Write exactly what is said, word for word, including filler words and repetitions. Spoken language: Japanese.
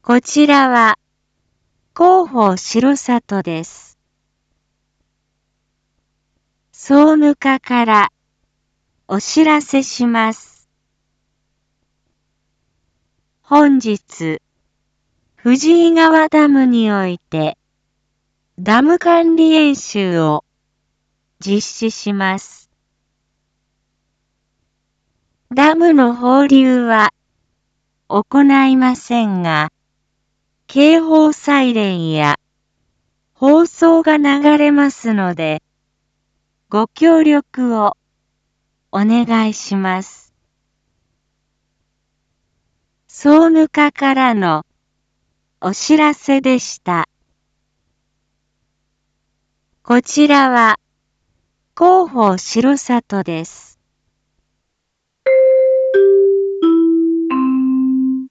こちらは広報城里です。総務課からお知らせします。本日、藤井川ダムにおいてダム管理演習を実施します。ダムの放流は行いませんが、警報サイレンや放送が流れますので、ご協力をお願いします。総務課からのお知らせでした。こちらは広報城里です。